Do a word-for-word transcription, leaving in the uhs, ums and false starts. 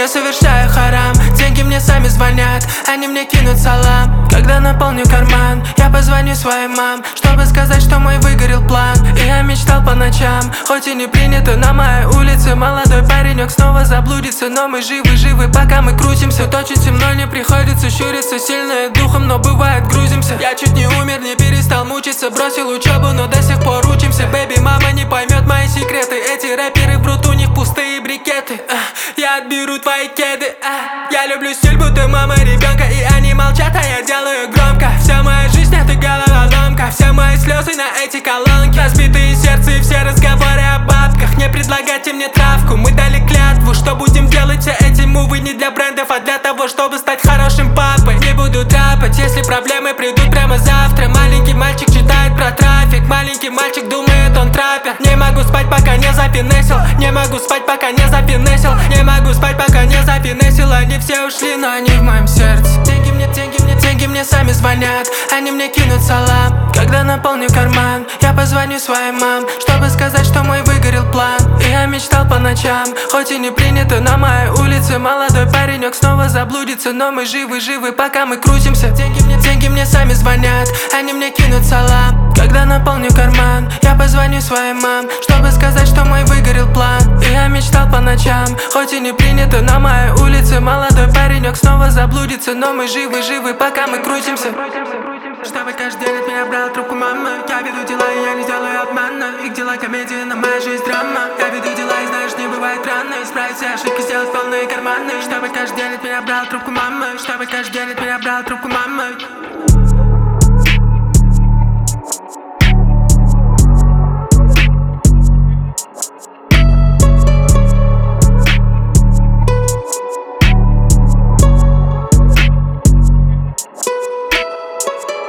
совершаю харам. Деньги мне сами звонят, они мне кинут салам. Когда наполню карман, я позвоню своей мам, чтобы сказать, что мой выгорел план. И я мечтал по ночам, хоть и не принято на моей улице. Молодой паренек снова заблудится, но мы живы, живы, пока мы крутимся. Тут очень темно, не приходится щуриться, сильные духом, но бывает грузимся. Я чуть не умер, не перестал мучиться, бросил учебу, но до сих пор учимся. Бэби, мама не поймет мои секреты, эти рэперы врут, у них пустые брикеты. а, Я отберу твои кеды, а, я люблю стиль, будто мама ребенка, и они молчат, а я делаю громко. Вся моя жизнь это головоломка, все мои слезы на эти колонки. Разбитые сердца и все разговоры о бабках. Не предлагайте мне травку, мы дали клятву, что будем делать все эти мувы не для брендов, а для того, чтобы стать хорошим папой. Не буду трапать, если проблемы придут прямо завтра. Маленький мальчик читает про трафик, маленький мальчик думает, он траппер. Не могу спать, пока не зафинесил, не могу спать, пока не зафинесил, не могу спать, пока не зафинесил. Они все ушли, но они в моем сердце. Деньги мне, деньги мне, деньги мне сами звонят, они мне кинут салам. Когда наполню карман, я позвоню своей мам, чтобы сказать, что мой выгорел план. И я мечтал по ночам, хоть и не принято на моей улице. Молодой паренек снова заблудится, но мы живы, живы, пока мы крутимся. Деньги мне, деньги мне сами звонят, они мне кинут салам. Когда наполню карман, я позвоню своей мам, чтобы сказать, что мой выгорел план. И я мечтал по ночам, хоть и не принято на моей улице. Молодой паренек снова заблудится, но мы живы, живы, пока мы крутимся. Чтобы каждый день от меня брал трубку мамы. Я веду дела, и я не сделаю обмана. Их дела комедия, на моя жизнь драма. Я веду дела, и знаешь, не бывает рано. Исправить все ошибки, сделать полные карманы. Чтобы каждый день от меня брал трубку мамы. Чтобы каждый день от меня брал трубку мамы.